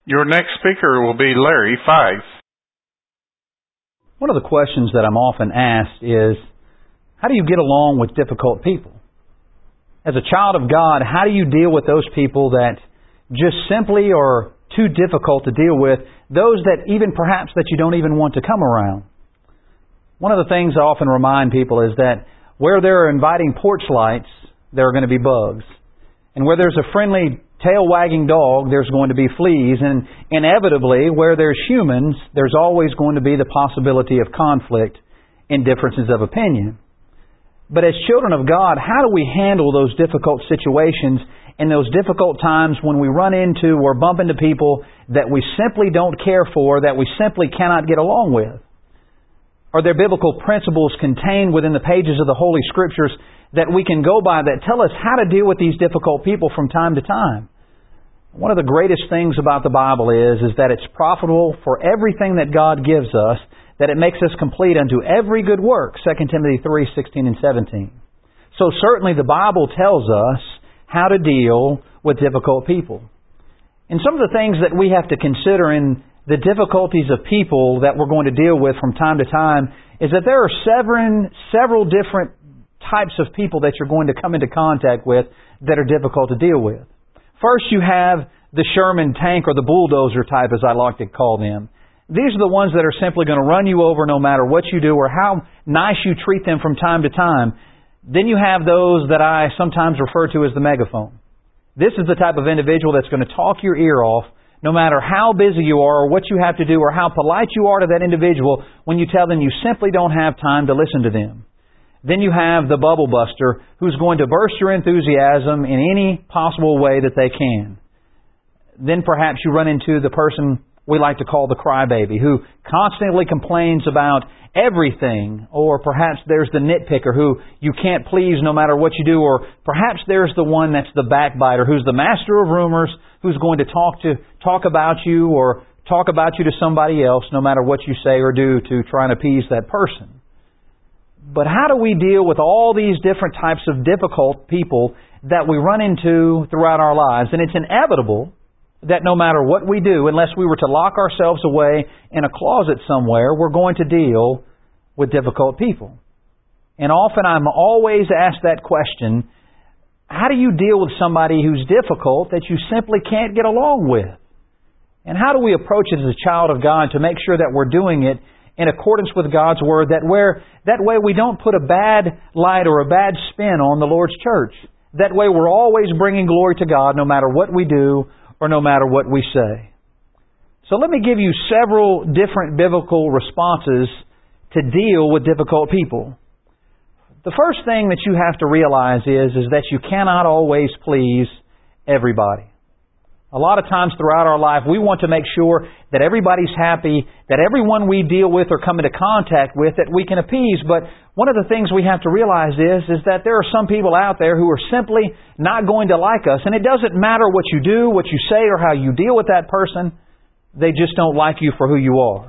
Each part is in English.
Your next speaker will be Larry Fife. One of the questions that I'm often asked is, how do you get along with difficult people? As a child of God, how do you deal with those people that just simply are too difficult to deal with, those that even perhaps that you don't even want to come around? One of the things I often remind people is that where there are inviting porch lights, there are going to be bugs. And where there's a friendly tail-wagging dog, there's going to be fleas. And inevitably, where there's humans, there's always going to be the possibility of conflict and differences of opinion. But as children of God, how do we handle those difficult situations and those difficult times when we run into or bump into people that we simply don't care for, that we simply cannot get along with? Are there biblical principles contained within the pages of the Holy Scriptures that we can go by that tell us how to deal with these difficult people from time to time? One of the greatest things about the Bible is that it's profitable for everything that God gives us, that it makes us complete unto every good work, 2 Timothy 3:16 and 17. So certainly the Bible tells us how to deal with difficult people. And some of the things that we have to consider in the difficulties of people that we're going to deal with from time to time is that there are several different types of people that you're going to come into contact with that are difficult to deal with. First, you have the Sherman tank or the bulldozer type, as I like to call them. These are the ones that are simply going to run you over no matter what you do or how nice you treat them from time to time. Then you have those that I sometimes refer to as the megaphone. This is the type of individual that's going to talk your ear off no matter how busy you are or what you have to do or how polite you are to that individual when you tell them you simply don't have time to listen to them. Then you have the bubble buster who's going to burst your enthusiasm in any possible way that they can. Then perhaps you run into the person we like to call the crybaby who constantly complains about everything. Or perhaps there's the nitpicker who you can't please no matter what you do. Or perhaps there's the one that's the backbiter who's the master of rumors, who's going to talk about you or talk about you to somebody else no matter what you say or do to try and appease that person. But how do we deal with all these different types of difficult people that we run into throughout our lives? And it's inevitable that no matter what we do, unless we were to lock ourselves away in a closet somewhere, we're going to deal with difficult people. And often I'm always asked that question, how do you deal with somebody who's difficult that you simply can't get along with? And how do we approach it as a child of God to make sure that we're doing it in accordance with God's Word, that way we don't put a bad light or a bad spin on the Lord's church. That way we're always bringing glory to God no matter what we do or no matter what we say. So let me give you several different biblical responses to deal with difficult people. The first thing that you have to realize is that you cannot always please everybody. A lot of times throughout our life, we want to make sure that everybody's happy, that everyone we deal with or come into contact with, that we can appease. But one of the things we have to realize is that there are some people out there who are simply not going to like us. And it doesn't matter what you do, what you say, or how you deal with that person. They just don't like you for who you are.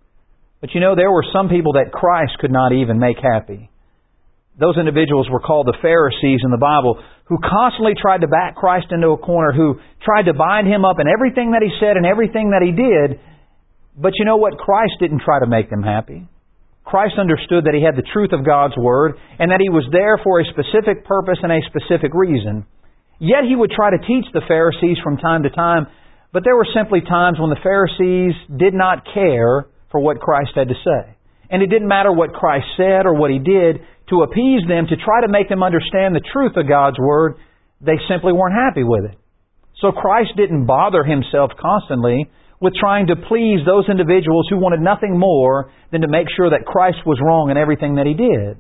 But you know, there were some people that Christ could not even make happy. Those individuals were called the Pharisees in the Bible, who constantly tried to back Christ into a corner, who tried to bind Him up in everything that He said and everything that He did. But you know what? Christ didn't try to make them happy. Christ understood that He had the truth of God's Word and that He was there for a specific purpose and a specific reason. Yet He would try to teach the Pharisees from time to time, but there were simply times when the Pharisees did not care for what Christ had to say. And it didn't matter what Christ said or what He did to appease them, to try to make them understand the truth of God's Word. They simply weren't happy with it. So Christ didn't bother Himself constantly with trying to please those individuals who wanted nothing more than to make sure that Christ was wrong in everything that He did.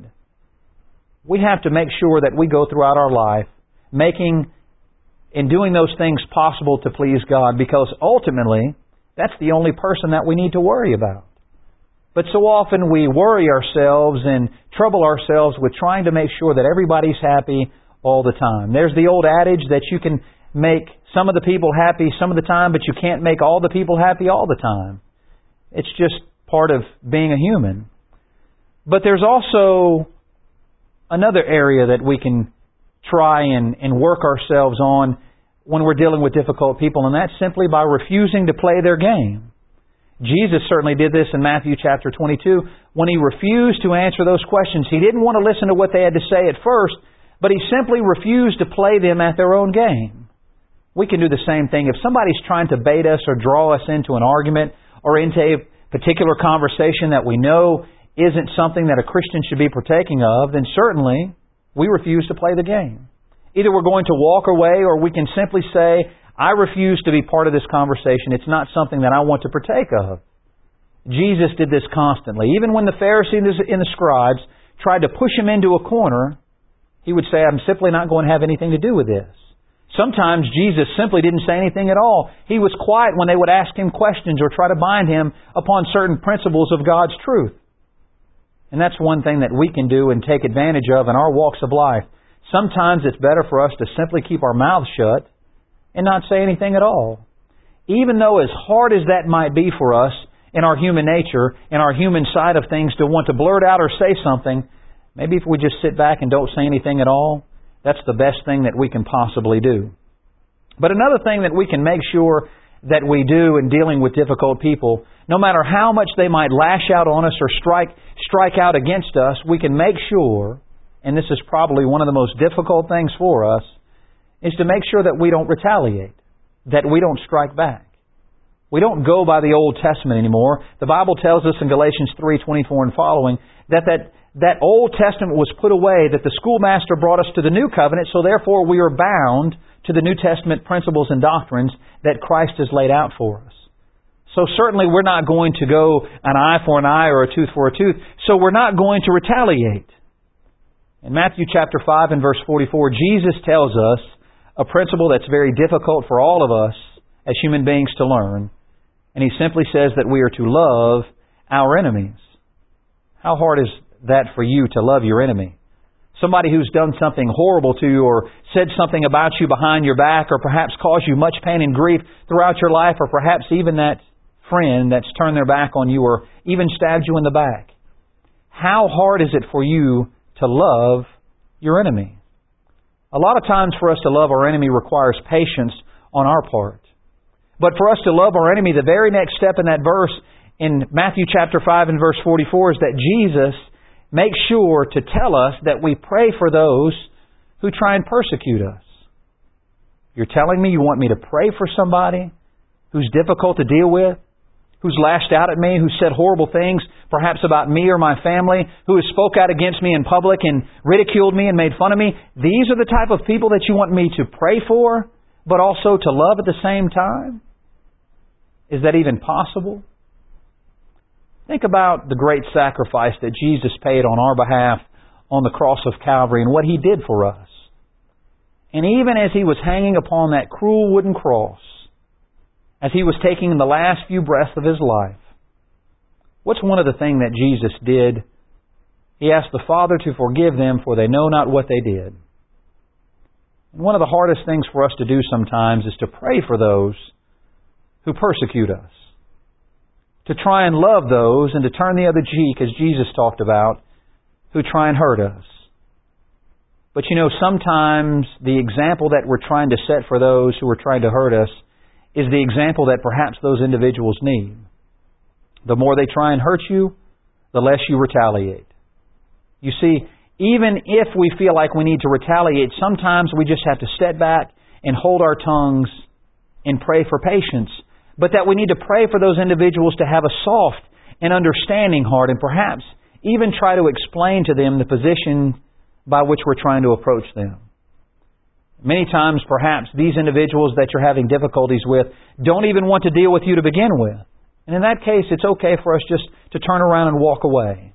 We have to make sure that we go throughout our life making and doing those things possible to please God, because ultimately that's the only person that we need to worry about. But so often we worry ourselves and trouble ourselves with trying to make sure that everybody's happy all the time. There's the old adage that you can make some of the people happy some of the time, but you can't make all the people happy all the time. It's just part of being a human. But there's also another area that we can try and work ourselves on when we're dealing with difficult people, and that's simply by refusing to play their game. Jesus certainly did this in Matthew chapter 22 when He refused to answer those questions. He didn't want to listen to what they had to say at first, but He simply refused to play them at their own game. We can do the same thing. If somebody's trying to bait us or draw us into an argument or into a particular conversation that we know isn't something that a Christian should be partaking of, then certainly we refuse to play the game. Either we're going to walk away, or we can simply say, I refuse to be part of this conversation. It's not something that I want to partake of. Jesus did this constantly. Even when the Pharisees and the scribes tried to push Him into a corner, He would say, I'm simply not going to have anything to do with this. Sometimes Jesus simply didn't say anything at all. He was quiet when they would ask Him questions or try to bind Him upon certain principles of God's truth. And that's one thing that we can do and take advantage of in our walks of life. Sometimes it's better for us to simply keep our mouths shut and not say anything at all. Even though as hard as that might be for us in our human nature, in our human side of things, to want to blurt out or say something, maybe if we just sit back and don't say anything at all, that's the best thing that we can possibly do. But another thing that we can make sure that we do in dealing with difficult people, no matter how much they might lash out on us or strike out against us, we can make sure, and this is probably one of the most difficult things for us, is to make sure that we don't retaliate, that we don't strike back. We don't go by the Old Testament anymore. The Bible tells us in Galatians 3:24 and following that Old Testament was put away, that the schoolmaster brought us to the New Covenant, so therefore we are bound to the New Testament principles and doctrines that Christ has laid out for us. So certainly we're not going to go an eye for an eye or a tooth for a tooth, so we're not going to retaliate. In Matthew chapter 5 and verse 44, Jesus tells us a principle that's very difficult for all of us as human beings to learn. And He simply says that we are to love our enemies. How hard is that for you to love your enemy? Somebody who's done something horrible to you or said something about you behind your back or perhaps caused you much pain and grief throughout your life, or perhaps even that friend that's turned their back on you or even stabbed you in the back. How hard is it for you to love your enemy? A lot of times for us to love our enemy requires patience on our part. But for us to love our enemy, the very next step in that verse in Matthew chapter 5 and verse 44 is that Jesus makes sure to tell us that we pray for those who try and persecute us. You're telling me you want me to pray for somebody who's difficult to deal with, who's lashed out at me, who said horrible things, perhaps about me or my family, who has spoke out against me in public and ridiculed me and made fun of me. These are the type of people that you want me to pray for, but also to love at the same time? Is that even possible? Think about the great sacrifice that Jesus paid on our behalf on the cross of Calvary and what He did for us. And even as He was hanging upon that cruel wooden cross, as He was taking the last few breaths of His life, what's one of the things that Jesus did? He asked the Father to forgive them, for they know not what they did. And one of the hardest things for us to do sometimes is to pray for those who persecute us, to try and love those and to turn the other cheek, as Jesus talked about, who try and hurt us. But you know, sometimes the example that we're trying to set for those who are trying to hurt us is the example that perhaps those individuals need. The more they try and hurt you, the less you retaliate. You see, even if we feel like we need to retaliate, sometimes we just have to step back and hold our tongues and pray for patience. But that we need to pray for those individuals to have a soft and understanding heart, and perhaps even try to explain to them the position by which we're trying to approach them. Many times, perhaps, these individuals that you're having difficulties with don't even want to deal with you to begin with. And in that case, it's okay for us just to turn around and walk away.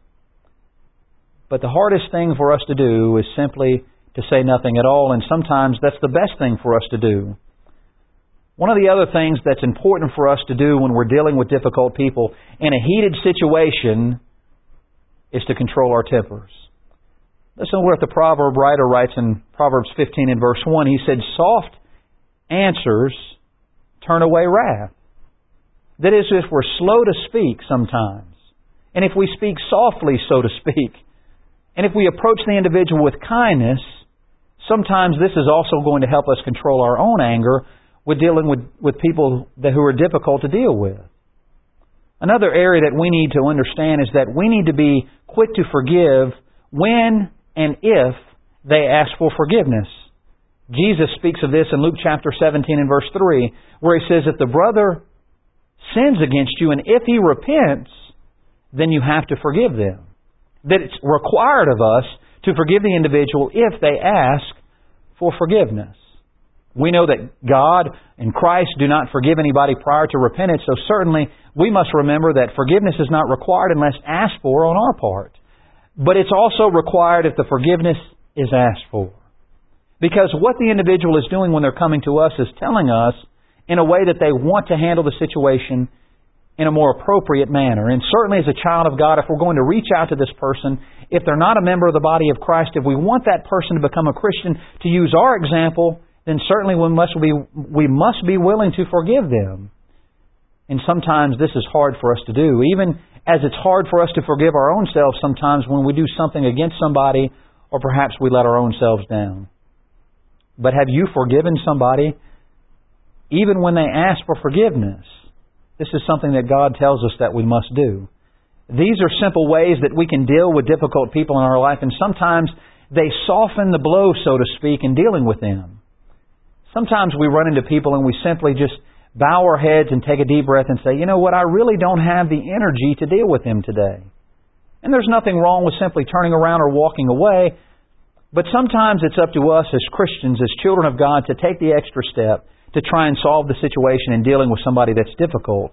But the hardest thing for us to do is simply to say nothing at all, and sometimes that's the best thing for us to do. One of the other things that's important for us to do when we're dealing with difficult people in a heated situation is to control our tempers. Listen to what the proverb writer writes in Proverbs 15 and verse 1. He said, "Soft answers turn away wrath." That is, if we're slow to speak sometimes, and if we speak softly, so to speak, and if we approach the individual with kindness, Sometimes this is also going to help us control our own anger with dealing with people who are difficult to deal with. Another area that we need to understand is that we need to be quick to forgive when and if they ask for forgiveness. Jesus speaks of this in Luke chapter 17 and verse 3, where He says, if the brother sins against you and if he repents, then you have to forgive them. That it's required of us to forgive the individual if they ask for forgiveness. We know that God and Christ do not forgive anybody prior to repentance, so certainly we must remember that forgiveness is not required unless asked for on our part. But it's also required if the forgiveness is asked for. Because what the individual is doing when they're coming to us is telling us in a way that they want to handle the situation in a more appropriate manner. And certainly as a child of God, if we're going to reach out to this person, if they're not a member of the body of Christ, if we want that person to become a Christian, to use our example, then certainly we must be willing to forgive them. And sometimes this is hard for us to do, even as it's hard for us to forgive our own selves sometimes when we do something against somebody or perhaps we let our own selves down. But have you forgiven somebody even when they ask for forgiveness? This is something that God tells us that we must do. These are simple ways that we can deal with difficult people in our life, and sometimes they soften the blow, so to speak, in dealing with them. Sometimes we run into people and we simply just bow our heads and take a deep breath and say, you know what, I really don't have the energy to deal with him today. And there's nothing wrong with simply turning around or walking away, but sometimes it's up to us as Christians, as children of God, to take the extra step to try and solve the situation in dealing with somebody that's difficult.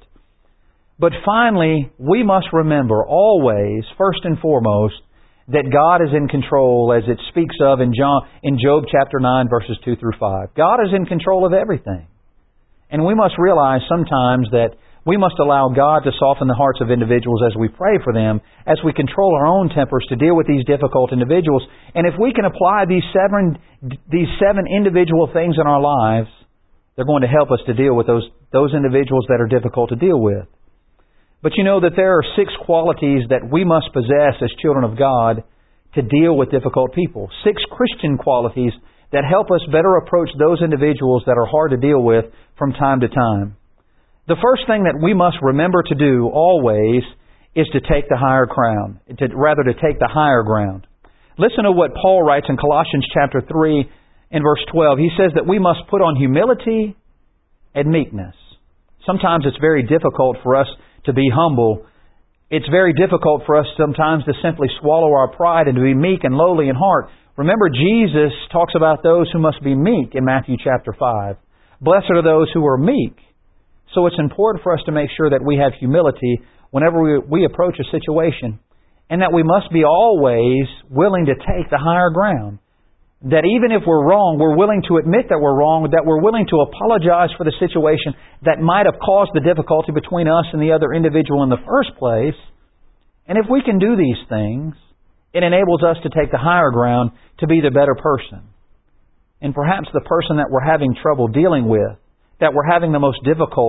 But finally, we must remember always, first and foremost, that God is in control, as it speaks of in Job chapter 9, verses 2 through 5. God is in control of everything. And we must realize sometimes that we must allow God to soften the hearts of individuals as we pray for them, as we control our own tempers to deal with these difficult individuals. And if we can apply these seven individual things in our lives, they're going to help us to deal with those individuals that are difficult to deal with. But you know that there are 6 qualities that we must possess as children of God to deal with difficult people. 6 Christian qualities that help us better approach those individuals that are hard to deal with from time to time. The first thing that we must remember to do always is to take the higher ground. To take the higher ground. Listen to what Paul writes in Colossians chapter 3 and verse 12. He says that we must put on humility and meekness. Sometimes it's very difficult for us to be humble. It's very difficult for us sometimes to simply swallow our pride and to be meek and lowly in heart. Remember, Jesus talks about those who must be meek in Matthew chapter 5. Blessed are those who are meek. So it's important for us to make sure that we have humility whenever we approach a situation, and that we must be always willing to take the higher ground. That even if we're wrong, we're willing to admit that we're wrong, that we're willing to apologize for the situation that might have caused the difficulty between us and the other individual in the first place. And if we can do these things, it enables us to take the higher ground to be the better person. And perhaps the person that we're having trouble dealing with, that we're having the most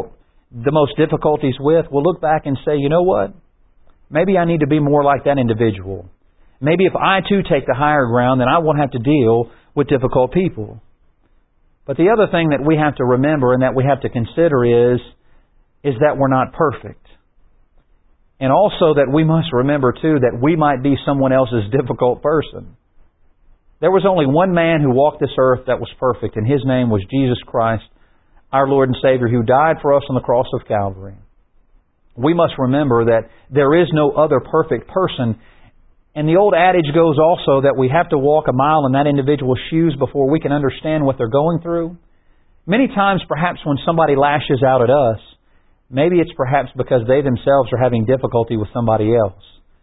difficulties with, will look back and say, you know what? Maybe I need to be more like that individual. Maybe if I too take the higher ground, then I won't have to deal with difficult people. But the other thing that we have to remember and that we have to consider is that we're not perfect. And also that we must remember too that we might be someone else's difficult person. There was only one man who walked this earth that was perfect, and His name was Jesus Christ, our Lord and Savior, who died for us on the cross of Calvary. We must remember that there is no other perfect person. And the old adage goes also that we have to walk a mile in that individual's shoes before we can understand what they're going through. Many times, perhaps when somebody lashes out at us, maybe it's perhaps because they themselves are having difficulty with somebody else.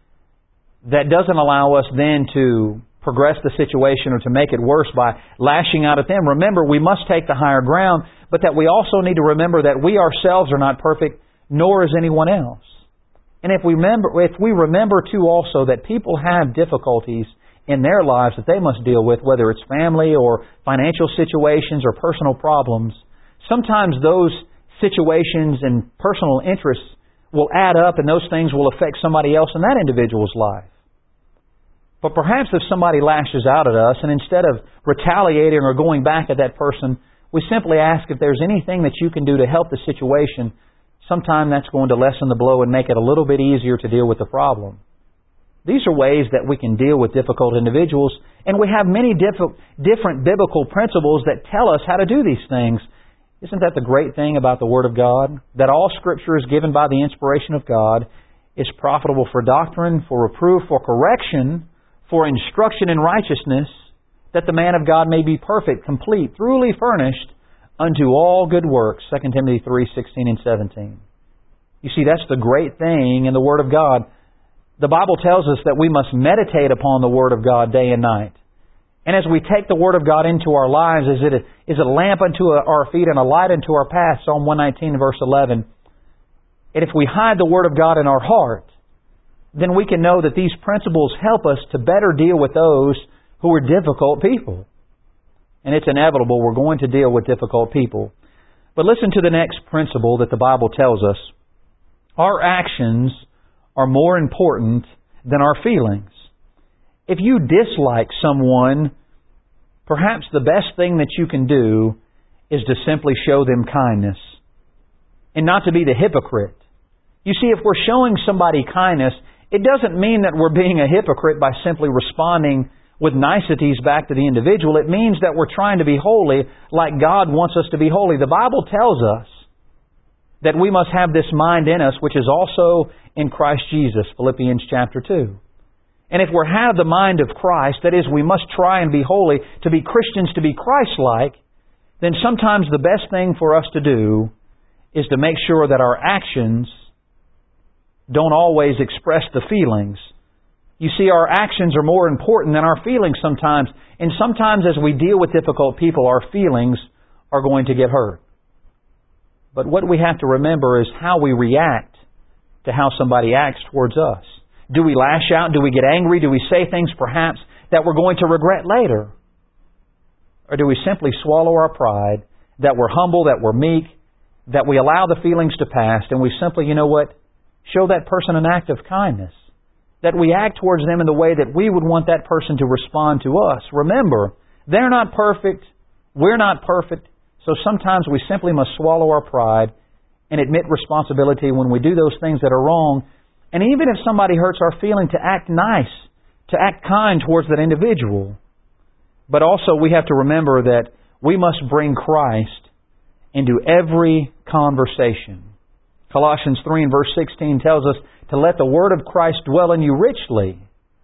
That doesn't allow us then to progress the situation or to make it worse by lashing out at them. Remember, we must take the higher ground, but that we also need to remember that we ourselves are not perfect, nor is anyone else. And if we remember too also that people have difficulties in their lives that they must deal with, whether it's family or financial situations or personal problems, sometimes those situations and personal interests will add up, and those things will affect somebody else in that individual's life. But perhaps if somebody lashes out at us, and instead of retaliating or going back at that person, we simply ask if there's anything that you can do to help the situation, sometime that's going to lessen the blow and make it a little bit easier to deal with the problem. These are ways that we can deal with difficult individuals, and we have many different biblical principles that tell us how to do these things. Isn't that the great thing about the Word of God? That all Scripture is given by the inspiration of God, is profitable for doctrine, for reproof, for correction, for instruction in righteousness, that the man of God may be perfect, complete, thoroughly furnished unto all good works. 2 Timothy 3:16 and 17. You see, that's the great thing in the Word of God. The Bible tells us that we must meditate upon the Word of God day and night. And as we take the Word of God into our lives, is a lamp unto our feet and a light unto our path, Psalm 119 verse 11. And if we hide the Word of God in our heart, then we can know that these principles help us to better deal with those who are difficult people. And it's inevitable we're going to deal with difficult people. But listen to the next principle that the Bible tells us. Our actions are more important than our feelings. If you dislike someone, perhaps the best thing that you can do is to simply show them kindness and not to be the hypocrite. You see, if we're showing somebody kindness, it doesn't mean that we're being a hypocrite by simply responding with niceties back to the individual. It means that we're trying to be holy like God wants us to be holy. The Bible tells us that we must have this mind in us, which is also in Christ Jesus, Philippians chapter 2. And if we have the mind of Christ, that is, we must try and be holy, to be Christians, to be Christ-like, then sometimes the best thing for us to do is to make sure that our actions don't always express the feelings. You see, our actions are more important than our feelings sometimes. And sometimes as we deal with difficult people, our feelings are going to get hurt. But what we have to remember is how we react to how somebody acts towards us. Do we lash out? Do we get angry? Do we say things perhaps that we're going to regret later? Or do we simply swallow our pride, that we're humble, that we're meek, that we allow the feelings to pass, and we simply, show that person an act of kindness? That we act towards them in the way that we would want that person to respond to us. Remember, they're not perfect. We're not perfect. So sometimes we simply must swallow our pride and admit responsibility when we do those things that are wrong. And even if somebody hurts our feeling, to act nice, to act kind towards that individual. But also we have to remember that we must bring Christ into every conversation. Colossians 3 and verse 16 tells us to let the Word of Christ dwell in you richly.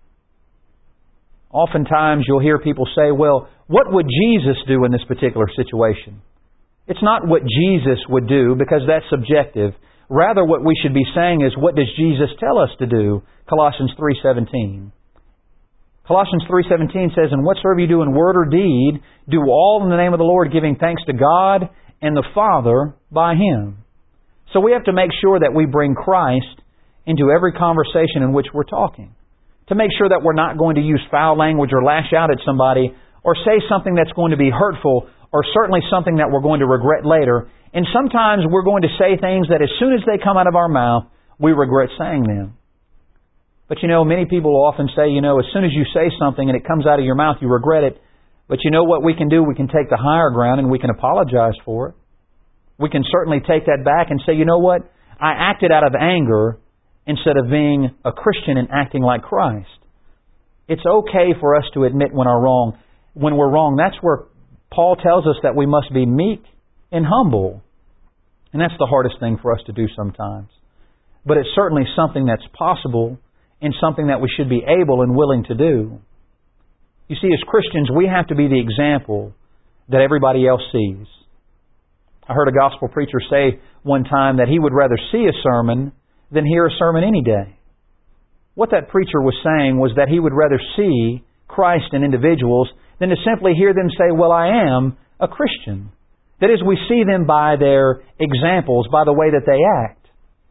Oftentimes you'll hear people say, well, what would Jesus do in this particular situation? It's not what Jesus would do, because that's subjective. Rather, what we should be saying is, what does Jesus tell us to do? Colossians 3:17. Colossians 3:17 says, and whatsoever you do in word or deed, do all in the name of the Lord, giving thanks to God and the Father by Him. So we have to make sure that we bring Christ into every conversation in which we're talking. To make sure that we're not going to use foul language or lash out at somebody or say something that's going to be hurtful or certainly something that we're going to regret later. And sometimes we're going to say things that as soon as they come out of our mouth, we regret saying them. But many people often say, as soon as you say something and it comes out of your mouth, you regret it. But you know what we can do? We can take the higher ground and we can apologize for it. We can certainly take that back and say, you know what? I acted out of anger instead of being a Christian and acting like Christ. It's okay for us to admit when we're wrong. That's where Paul tells us that we must be meek and humble. And that's the hardest thing for us to do sometimes. But it's certainly something that's possible and something that we should be able and willing to do. You see, as Christians, we have to be the example that everybody else sees. I heard a gospel preacher say one time that he would rather see a sermon than hear a sermon any day. What that preacher was saying was that he would rather see Christ in individuals than to simply hear them say, well, I am a Christian. That is, we see them by their examples, by the way that they act.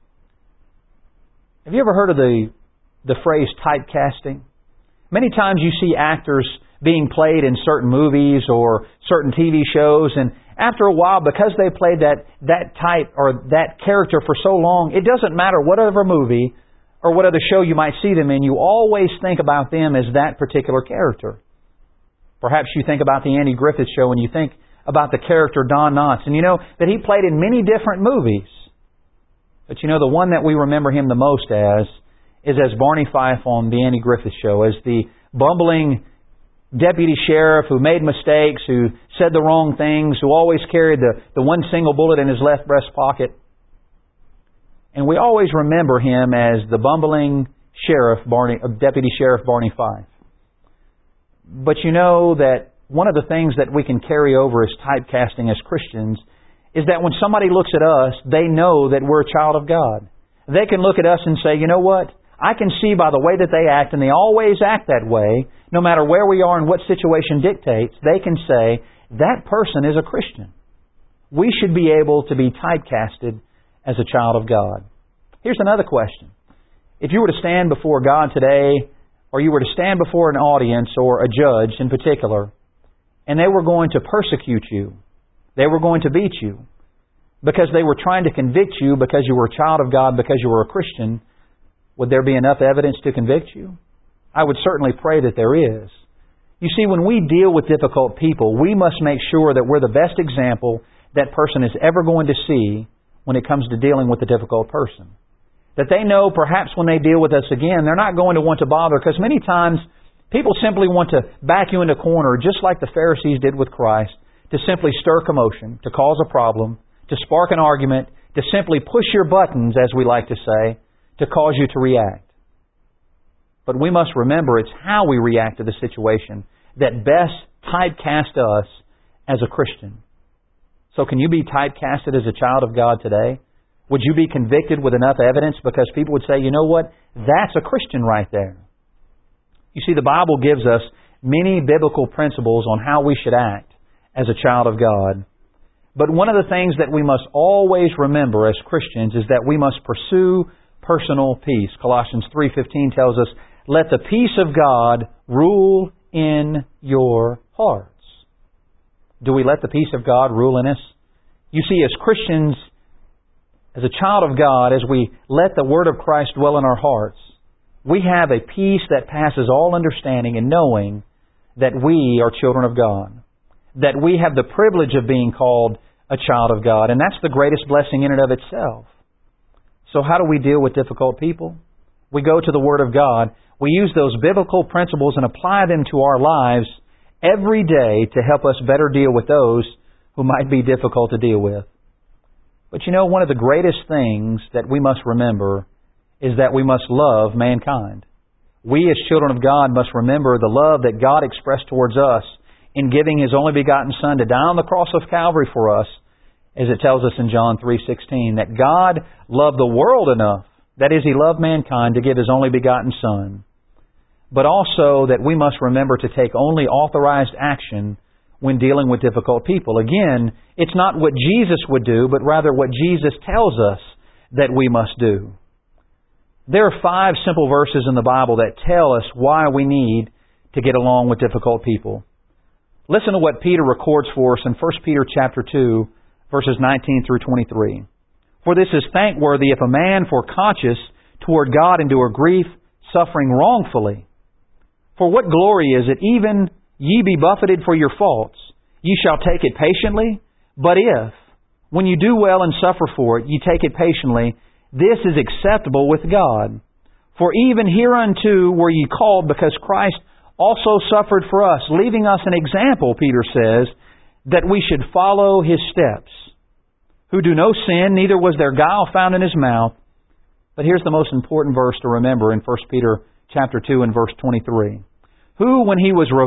Have you ever heard of the phrase typecasting? Many times you see actors being played in certain movies or certain TV shows, and after a while, because they played that type or that character for so long, it doesn't matter whatever movie or what other show you might see them in, you always think about them as that particular character. Perhaps you think about the Andy Griffith Show and you think about the character Don Knotts. And you know that he played in many different movies. But you know the one that we remember him the most as is as Barney Fife on the Andy Griffith Show, as the bumbling deputy sheriff who made mistakes, who said the wrong things, who always carried the one single bullet in his left breast pocket. And we always remember him as the bumbling deputy sheriff Barney Fife. But you know that one of the things that we can carry over as typecasting as Christians is that when somebody looks at us, they know that we're a child of God. They can look at us and say, you know what? I can see by the way that they act, and they always act that way, no matter where we are and what situation dictates, they can say, that person is a Christian. We should be able to be typecasted as a child of God. Here's another question. If you were to stand before God today, or you were to stand before an audience or a judge in particular, and they were going to persecute you, they were going to beat you, because they were trying to convict you because you were a child of God, because you were a Christian, would there be enough evidence to convict you? I would certainly pray that there is. You see, when we deal with difficult people, we must make sure that we're the best example that person is ever going to see when it comes to dealing with a difficult person. That they know perhaps when they deal with us again, they're not going to want to bother, because many times people simply want to back you into a corner, just like the Pharisees did with Christ, to simply stir commotion, to cause a problem, to spark an argument, to simply push your buttons, as we like to say, to cause you to react. But we must remember it's how we react to the situation that best typecast us as a Christian. So can you be typecasted as a child of God today? Would you be convicted with enough evidence because people would say, you know what, that's a Christian right there. You see, the Bible gives us many biblical principles on how we should act as a child of God. But one of the things that we must always remember as Christians is that we must pursue personal peace. Colossians 3:15 tells us, let the peace of God rule in your hearts. Do we let the peace of God rule in us? You see, as Christians, as a child of God, as we let the Word of Christ dwell in our hearts, we have a peace that passes all understanding in knowing that we are children of God, that we have the privilege of being called a child of God, and that's the greatest blessing in and of itself. So how do we deal with difficult people? We go to the Word of God. We use those biblical principles and apply them to our lives every day to help us better deal with those who might be difficult to deal with. But you know, one of the greatest things that we must remember is that we must love mankind. We as children of God must remember the love that God expressed towards us in giving His only begotten Son to die on the cross of Calvary for us, as it tells us in John 3:16, that God loved the world enough, that is, He loved mankind, to give His only begotten Son. But also that we must remember to take only authorized action when dealing with difficult people. Again, it's not what Jesus would do, but rather what Jesus tells us that we must do. There are 5 simple verses in the Bible that tell us why we need to get along with difficult people. Listen to what Peter records for us in 1 Peter chapter 2, verses 19 through 23. For this is thankworthy if a man for conscience toward God endure grief, suffering wrongfully. For what glory is it, even ye be buffeted for your faults, ye shall take it patiently? But if, when you do well and suffer for it, ye take it patiently, this is acceptable with God. For even hereunto were ye called, because Christ also suffered for us, leaving us an example, Peter says, that we should follow His steps, who do no sin, neither was there guile found in His mouth. But here's the most important verse to remember in 1 Peter chapter 2 and verse 23. Who, when He was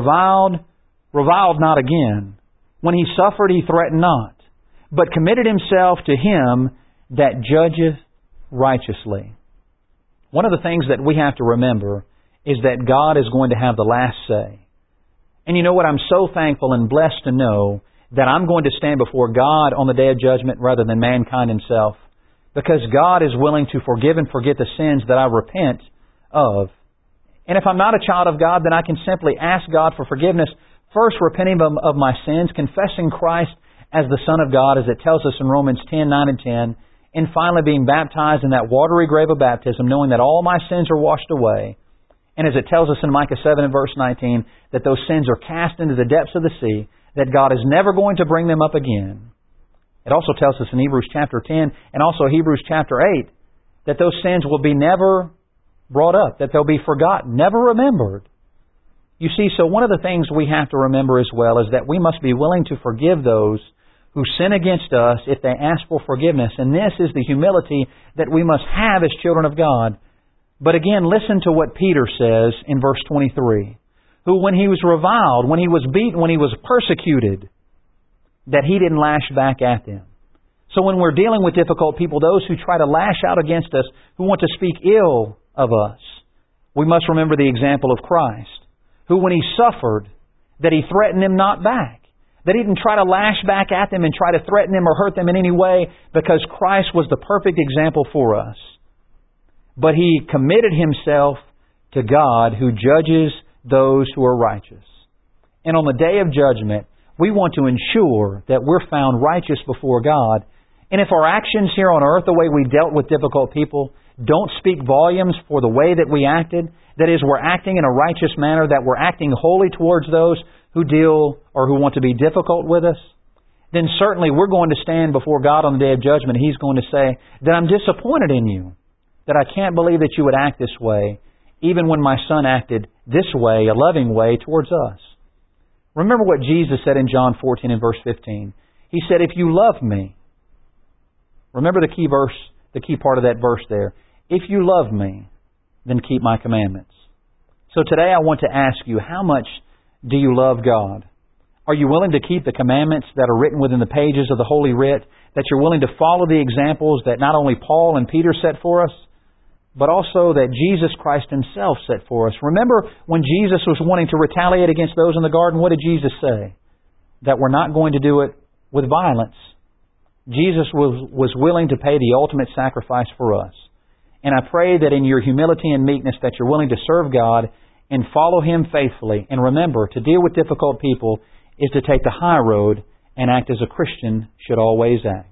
reviled not again. When He suffered, He threatened not, but committed Himself to Him that judgeth righteously. One of the things that we have to remember is that God is going to have the last say. And you know what? I'm so thankful and blessed to know that I'm going to stand before God on the day of judgment rather than mankind himself, because God is willing to forgive and forget the sins that I repent of. And if I'm not a child of God, then I can simply ask God for forgiveness, first repenting of my sins, confessing Christ as the Son of God, as it tells us in Romans 10:9 and 10, and finally being baptized in that watery grave of baptism, knowing that all my sins are washed away. And as it tells us in Micah 7 and verse 19, that those sins are cast into the depths of the sea, that God is never going to bring them up again. It also tells us in Hebrews chapter 10 and also Hebrews chapter 8 that those sins will be never brought up, that they'll be forgotten, never remembered. You see, so one of the things we have to remember as well is that we must be willing to forgive those who sin against us if they ask for forgiveness. And this is the humility that we must have as children of God. But again, listen to what Peter says in verse 23. Who, when he was reviled, when he was beaten, when he was persecuted, that he didn't lash back at them. So when we're dealing with difficult people, those who try to lash out against us, who want to speak ill of us, we must remember the example of Christ, who when he suffered, that he threatened them not back. That he didn't try to lash back at them and try to threaten them or hurt them in any way, because Christ was the perfect example for us. But he committed himself to God who judges those who are righteous. And on the day of judgment, we want to ensure that we're found righteous before God. And if our actions here on earth, the way we dealt with difficult people, don't speak volumes for the way that we acted, that is, we're acting in a righteous manner, that we're acting wholly towards those who deal or who want to be difficult with us, then certainly we're going to stand before God on the day of judgment. He's going to say that I'm disappointed in you, that I can't believe that you would act this way, even when my son acted this way, a loving way, towards us. Remember what Jesus said in John 14 and verse 15. He said, if you love me, remember the key verse, the key part of that verse there. If you love me, then keep my commandments. So today I want to ask you, how much do you love God? Are you willing to keep the commandments that are written within the pages of the Holy Writ? That you're willing to follow the examples that not only Paul and Peter set for us, but also that Jesus Christ Himself set for us. Remember when Jesus was wanting to retaliate against those in the garden, what did Jesus say? That we're not going to do it with violence. Jesus was willing to pay the ultimate sacrifice for us. And I pray that in your humility and meekness that you're willing to serve God and follow Him faithfully. And remember, to deal with difficult people is to take the high road and act as a Christian should always act.